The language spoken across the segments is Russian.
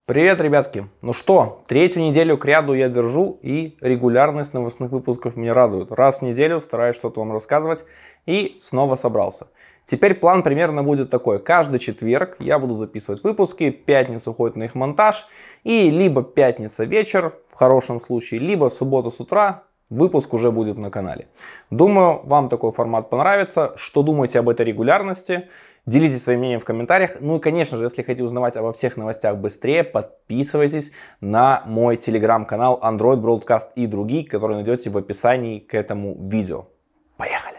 Привет, ребятки! Ну что, третью неделю кряду я держу, и регулярность новостных выпусков меня радует. Раз в неделю стараюсь что-то вам рассказывать, и снова собрался. Теперь план примерно будет такой. Каждый четверг я буду записывать выпуски, пятница уходит на их монтаж, и либо пятница вечер, в хорошем случае, либо суббота с утра, выпуск уже будет на канале. Думаю, вам такой формат понравится. Что думаете об этой регулярности? Делитесь своим мнением в комментариях. Ну и, конечно же, если хотите узнавать обо всех новостях быстрее, подписывайтесь на мой телеграм-канал Android Broadcast и другие, которые найдете в описании к этому видео. Поехали!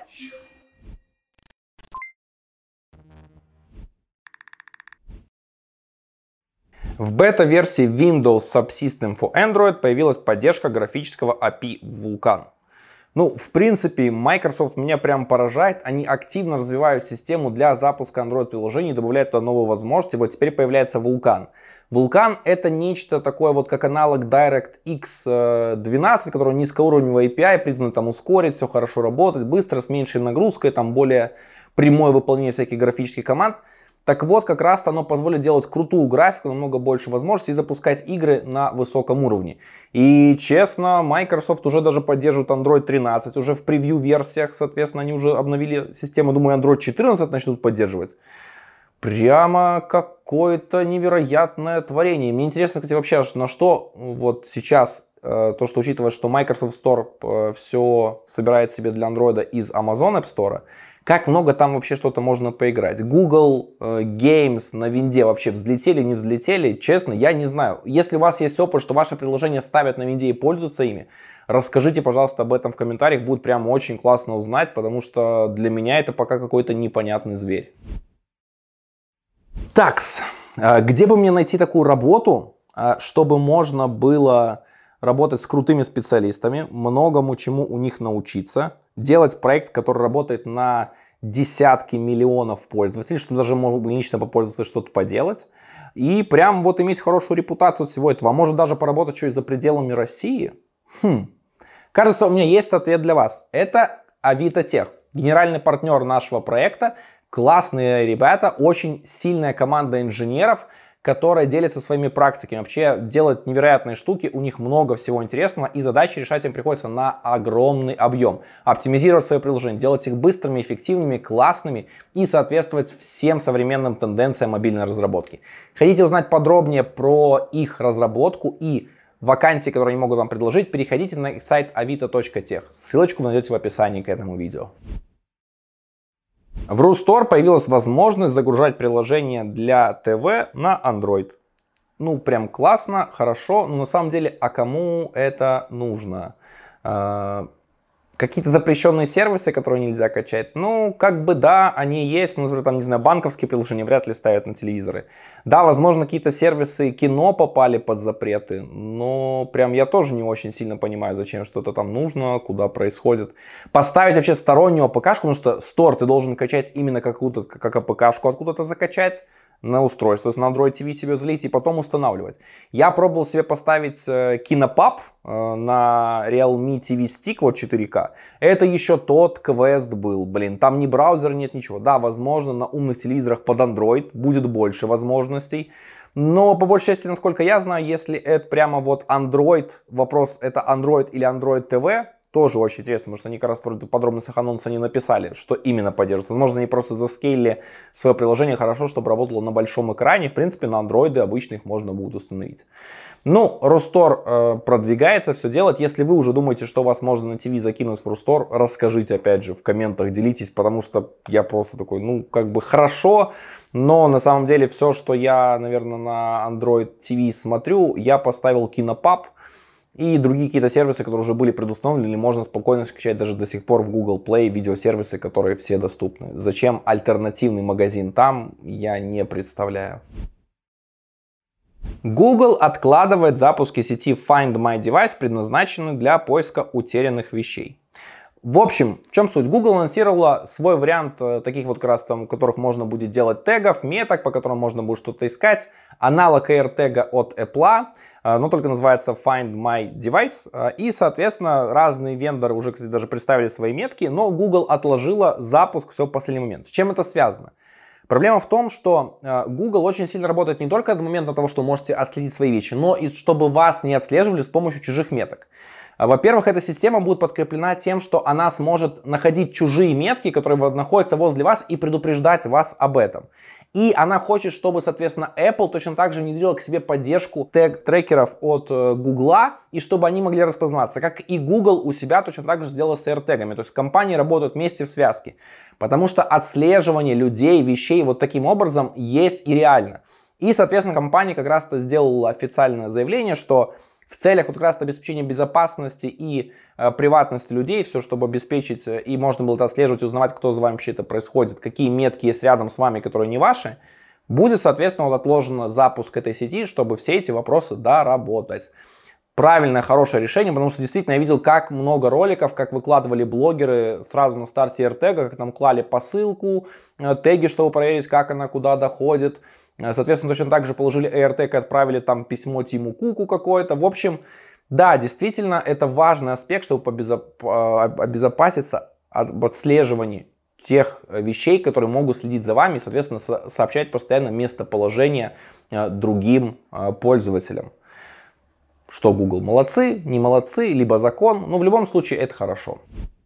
В бета-версии Windows Subsystem for Android появилась поддержка графического API Vulkan. Ну, в принципе, Microsoft меня прям поражает. Они активно развивают систему для запуска Android-приложений, добавляют туда новые возможности. Вот теперь появляется Vulkan. Vulkan — это нечто такое, вот как аналог DirectX 12, который низкоуровневый API, призван там ускорить, все хорошо работать, быстро, с меньшей нагрузкой, там более прямое выполнение всяких графических команд. Так вот, как раз оно позволит делать крутую графику, намного больше возможностей и запускать игры на высоком уровне. И честно, Microsoft уже даже поддерживает Android 13, уже в превью-версиях, соответственно, они уже обновили систему, думаю, Android 14 начнут поддерживать. Прямо какое-то невероятное творение. Мне интересно, кстати, вообще, на что вот сейчас, то, что учитывая, что Microsoft Store все собирает себе для Android из Amazon App Store, как много там вообще что-то можно поиграть. Google Games на винде вообще взлетели, не взлетели? Честно, я не знаю. Если у вас есть опыт, что ваши приложения ставят на винде и пользуются ими, расскажите, пожалуйста, об этом в комментариях. Будет прям очень классно узнать, потому что для меня это пока какой-то непонятный зверь. Такс, где бы мне найти такую работу, чтобы можно было работать с крутыми специалистами, многому чему у них научиться, делать проект, который работает на десятки миллионов пользователей, чтобы даже можно лично попользоваться, что-то поделать, и прям вот иметь хорошую репутацию от всего этого, а может даже поработать еще и за пределами России? Кажется, у меня есть ответ для вас. Это Авито Тех, генеральный партнер нашего проекта, классные ребята, очень сильная команда инженеров, которая делится своими практиками, вообще делает невероятные штуки, у них много всего интересного, и задачи решать им приходится на огромный объем. Оптимизировать свои приложения, делать их быстрыми, эффективными, классными и соответствовать всем современным тенденциям мобильной разработки. Хотите узнать подробнее про их разработку и вакансии, которые они могут вам предложить, переходите на сайт avito.tech. Ссылочку вы найдете в описании к этому видео. В RuStore появилась возможность загружать приложения для ТВ на Android. Ну, прям классно, хорошо, но на самом деле, а кому это нужно? Какие-то запрещенные сервисы, которые нельзя качать? Ну, как бы да, они есть, но, например, там, не знаю, банковские приложения вряд ли ставят на телевизоры. Да, возможно, какие-то сервисы кино попали под запреты, но прям я тоже не очень сильно понимаю, зачем что-то там нужно, куда происходит. Поставить вообще стороннюю АПК-шку, потому что Store ты должен качать именно как АПК-шку откуда-то закачать на устройство, то есть на Android TV себе залить и потом устанавливать. Я пробовал себе поставить Кинопаб на Realme TV Stick, вот 4К. Это еще тот квест был, блин, там ни браузера нет, ничего. Да, возможно, на умных телевизорах под Android будет больше возможностей. Но по большей части, насколько я знаю, если это прямо вот Android, вопрос это Android или Android TV, тоже очень интересно, потому что они как раз в подробностях анонса не написали, что именно поддерживается. Возможно, они просто заскейлили свое приложение хорошо, чтобы работало на большом экране. В принципе, на андроиды обычно их можно будет установить. Ну, RuStore продвигается, все делает. Если вы уже думаете, что вас можно на ТВ закинуть в RuStore, расскажите опять же в комментах, делитесь, потому что я просто такой, ну, как бы хорошо, но на самом деле все, что я, наверное, на Android TV смотрю, я поставил Кинопаб и другие какие-то сервисы, которые уже были предустановлены, можно спокойно скачать даже до сих пор в Google Play видеосервисы, которые все доступны. Зачем альтернативный магазин там, я не представляю. Google откладывает запуски сети Find My Device, предназначенной для поиска утерянных вещей. В общем, в чем суть? Google анонсировала свой вариант таких вот как раз там, в которых можно будет делать тегов, меток, по которым можно будет что-то искать. Аналог AirTag от Apple, но только называется Find My Device. И, соответственно, разные вендоры уже, кстати, даже представили свои метки, но Google отложила запуск все в последний момент. С чем это связано? Проблема в том, что Google очень сильно работает не только до момента того, что вы можете отследить свои вещи, но и чтобы вас не отслеживали с помощью чужих меток. Во-первых, эта система будет подкреплена тем, что она сможет находить чужие метки, которые находятся возле вас, и предупреждать вас об этом. И она хочет, чтобы, соответственно, Apple точно так же внедрила к себе поддержку трекеров от Google, и чтобы они могли распознаваться, как и Google у себя точно так же сделала с AirTag'ами. То есть компании работают вместе в связке. Потому что отслеживание людей, вещей вот таким образом есть и реально. И, соответственно, компания как раз-то сделала официальное заявление, что в целях вот как раз обеспечения безопасности и приватности людей, все, чтобы обеспечить, и можно было это отслеживать, узнавать, кто за вами вообще-то происходит, какие метки есть рядом с вами, которые не ваши, будет, соответственно, вот отложен запуск этой сети, чтобы все эти вопросы доработать. Правильное, хорошее решение, потому что действительно я видел, как много роликов, как выкладывали блогеры сразу на старте AirTag, как там клали посылку, теги, чтобы проверить, как она куда доходит. Соответственно, точно так же положили AirTag и отправили там письмо Тиму Куку какое-то. В общем, да, действительно, это важный аспект, чтобы обезопаситься от отслеживания тех вещей, которые могут следить за вами и, соответственно, сообщать постоянно местоположение другим пользователям. Что Google молодцы, не молодцы, либо закон, но в любом случае это хорошо.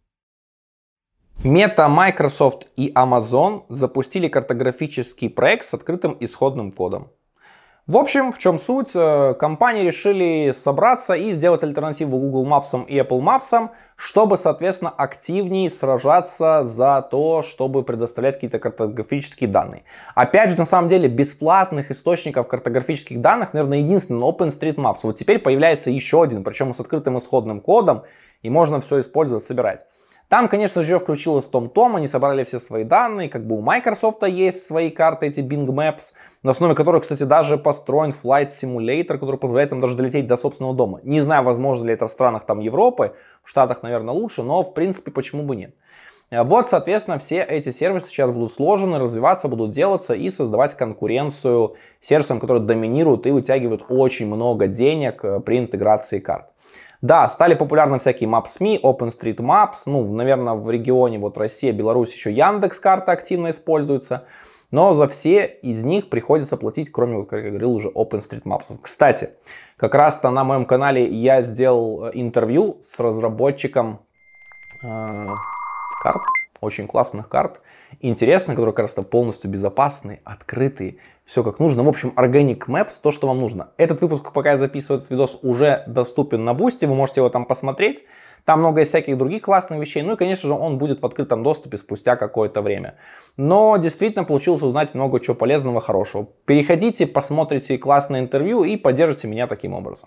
Meta, Microsoft и Amazon запустили картографический проект с открытым исходным кодом. В общем, в чем суть? Компании решили собраться и сделать альтернативу Google Maps и Apple Maps, чтобы, соответственно, активнее сражаться за то, чтобы предоставлять какие-то картографические данные. Опять же, на самом деле, бесплатных источников картографических данных, наверное, единственный OpenStreetMaps. Вот теперь появляется еще один, причем с открытым исходным кодом, и можно все использовать, собирать. Там, конечно же, включилось TomTom, они собрали все свои данные, как бы у Microsoft есть свои карты, эти Bing Maps, на основе которых, кстати, даже построен Flight Simulator, который позволяет им даже долететь до собственного дома. Не знаю, возможно ли это в странах там Европы, в Штатах, наверное, лучше, но, в принципе, почему бы нет. Вот, соответственно, все эти сервисы сейчас будут сложены, развиваться, будут делаться и создавать конкуренцию сервисам, которые доминируют и вытягивают очень много денег при интеграции карт. Да, стали популярны всякие Maps.me, OpenStreetMaps, ну, наверное, в регионе вот Россия, Беларусь, еще Яндекс.Карта активно используются, но за все из них приходится платить, кроме, как я говорил, уже OpenStreetMaps. Кстати, как раз-то на моем канале я сделал интервью с разработчиком карт, очень классных карт, интересных, которые как раз-то полностью безопасные, открытые, все как нужно. В общем, Organic Maps, то, что вам нужно. Этот выпуск, пока я записываю этот видос, уже доступен на Boosty, вы можете его там посмотреть. Там много всяких других классных вещей. Ну и, конечно же, он будет в открытом доступе спустя какое-то время. Но действительно получилось узнать много чего полезного, хорошего. Переходите, посмотрите классное интервью и поддержите меня таким образом.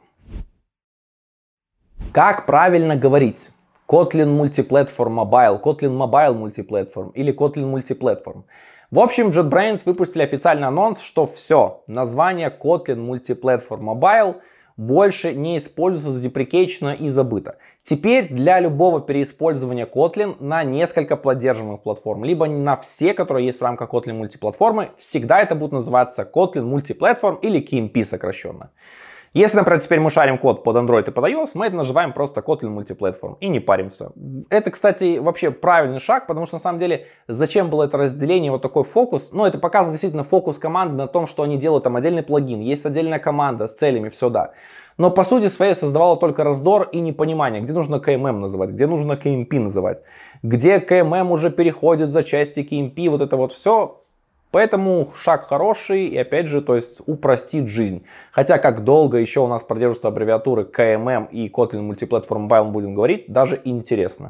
Как правильно говорить? Kotlin Multiplatform Mobile, Kotlin Mobile Multiplatform или Kotlin Multiplatform. В общем, JetBrains выпустили официальный анонс, что все, название Kotlin Multiplatform Mobile больше не используется, задеприкейчено и забыто. Теперь для любого переиспользования Kotlin на несколько поддерживаемых платформ, либо на все, которые есть в рамках Kotlin мультиплатформы, всегда это будет называться Kotlin Multiplatform или KMP сокращенно. Если, например, теперь мы шарим код под Android и под iOS, мы это называем просто Kotlin Multiplatform и не паримся. Это, кстати, вообще правильный шаг, потому что на самом деле зачем было это разделение, вот такой фокус? Ну, это показывает действительно фокус команды на том, что они делают там отдельный плагин, есть отдельная команда с целями, все да. Но по сути своей создавало только раздор и непонимание, где нужно KMM называть, где нужно KMP называть, где KMM уже переходит за части KMP, вот это вот все. Поэтому шаг хороший и опять же, то есть упростит жизнь. Хотя как долго еще у нас продержатся аббревиатуры KMM и Kotlin Multiplatform Mobile будем говорить, даже интересно.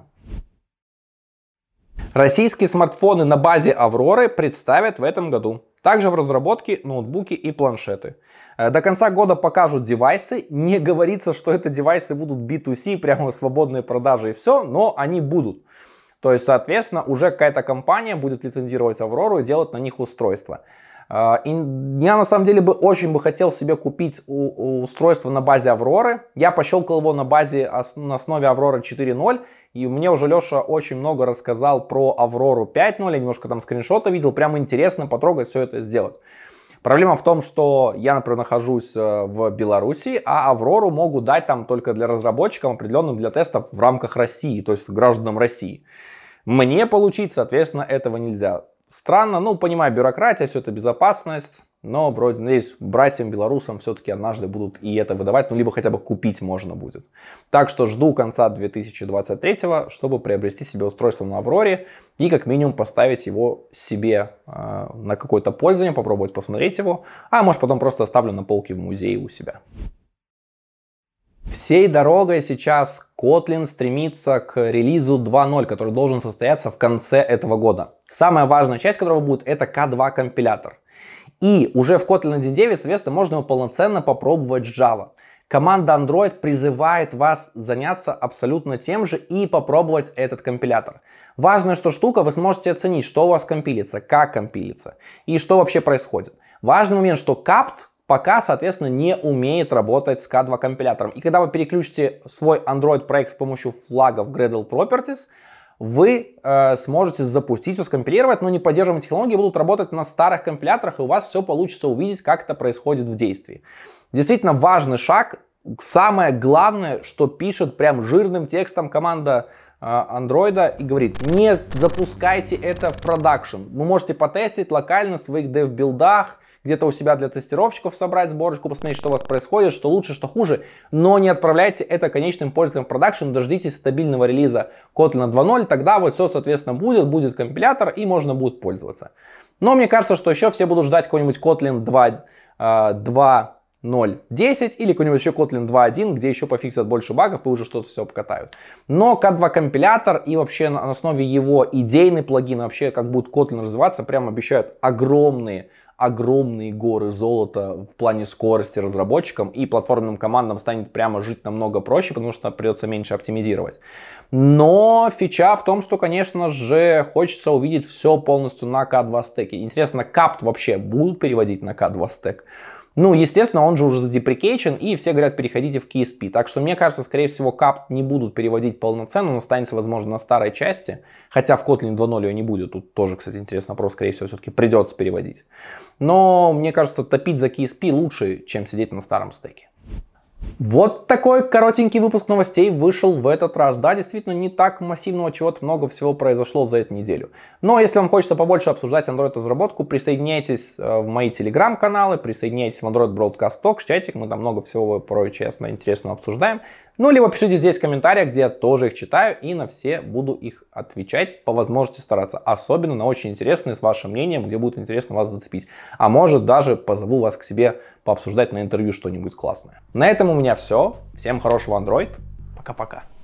Российские смартфоны на базе Авроры представят в этом году. Также в разработке ноутбуки и планшеты. До конца года покажут девайсы. Не говорится, что это девайсы будут B2C, прямо в свободной продаже и все, но они будут. То есть, соответственно, уже какая-то компания будет лицензировать Аврору и делать на них устройства. И я на самом деле очень бы хотел себе купить устройство на базе Авроры. Я пощелкал его на основе Авроры 4.0. И мне уже Леша очень много рассказал про Аврору 5.0. Я немножко там скриншоты видел. Прямо интересно потрогать, все это сделать. Проблема в том, что я, например, нахожусь в Беларуси, а Аврору могут дать там только для разработчиков, определенным для тестов в рамках России, то есть гражданам России. Мне получить, соответственно, этого нельзя. Странно, ну, понимаю, бюрократия, все это безопасность, но вроде, надеюсь, братьям белорусам все-таки однажды будут и это выдавать, ну, либо хотя бы купить можно будет. Так что жду конца 2023, чтобы приобрести себе устройство на Авроре и как минимум поставить его себе на какое-то пользование, попробовать посмотреть его, а может потом просто оставлю на полке в музее у себя. Всей дорогой сейчас Kotlin стремится к релизу 2.0, который должен состояться в конце этого года. Самая важная часть которого будет это K2 компилятор. И уже в Kotlin 1.9, соответственно, можно его полноценно попробовать с Java. Команда Android призывает вас заняться абсолютно тем же и попробовать этот компилятор. Важная штука, вы сможете оценить, что у вас компилится, как компилится и что вообще происходит. Важный момент, что CAPT пока, соответственно, не умеет работать с K2 компилятором. И когда вы переключите свой Android проект с помощью флагов Gradle Properties, вы сможете запустить, скомпилировать, но не поддерживаемые технологии будут работать на старых компиляторах, и у вас все получится увидеть, как это происходит в действии. Действительно важный шаг. Самое главное, что пишет прям жирным текстом команда Android и говорит: не запускайте это в продакшн. Вы можете потестить локально в своих дев-билдах, где-то у себя для тестировщиков собрать сборочку, посмотреть, что у вас происходит, что лучше, что хуже, но не отправляйте это конечным пользователям в продакшн, дождитесь стабильного релиза Kotlin 2.0, тогда вот все, соответственно, будет компилятор и можно будет пользоваться. Но мне кажется, что еще все будут ждать какой-нибудь Kotlin 2.0.10 или какой-нибудь еще Kotlin 2.1, где еще пофиксят больше багов и уже что-то все обкатают. Но K2 компилятор и вообще на основе его идейный плагин, вообще как будет Kotlin развиваться, прям обещают огромные горы золота в плане скорости разработчикам, и платформенным командам станет прямо жить намного проще, потому что придется меньше оптимизировать. Но фича в том, что, конечно же, хочется увидеть все полностью на K2 стеке. Интересно, CAPT вообще будут переводить на K2 стек? Ну, естественно, он же уже задеприкейчен, и все говорят, переходите в KSP. Так что, мне кажется, скорее всего, CAPT не будут переводить полноценно, он останется, возможно, на старой части. Хотя в Kotlin 2.0 ее не будет. Тут тоже, кстати, интересный вопрос, скорее всего, все-таки придется переводить. Но, мне кажется, топить за KSP лучше, чем сидеть на старом стеке. Вот такой коротенький выпуск новостей вышел в этот раз. Да, действительно, не так массивного чего-то много всего произошло за эту неделю. Но если вам хочется побольше обсуждать Android-разработку, присоединяйтесь в мои телеграм-каналы, присоединяйтесь в Android Broadcast Talk, чатик, мы там много всего порой честно интересного обсуждаем. Ну, либо пишите здесь в комментариях, где я тоже их читаю, и на все буду их отвечать, по возможности стараться. Особенно на очень интересные, с вашим мнением, где будет интересно вас зацепить. А может, даже позову вас к себе пообсуждать на интервью что-нибудь классное. На этом у меня все. Всем хорошего Android. Пока-пока.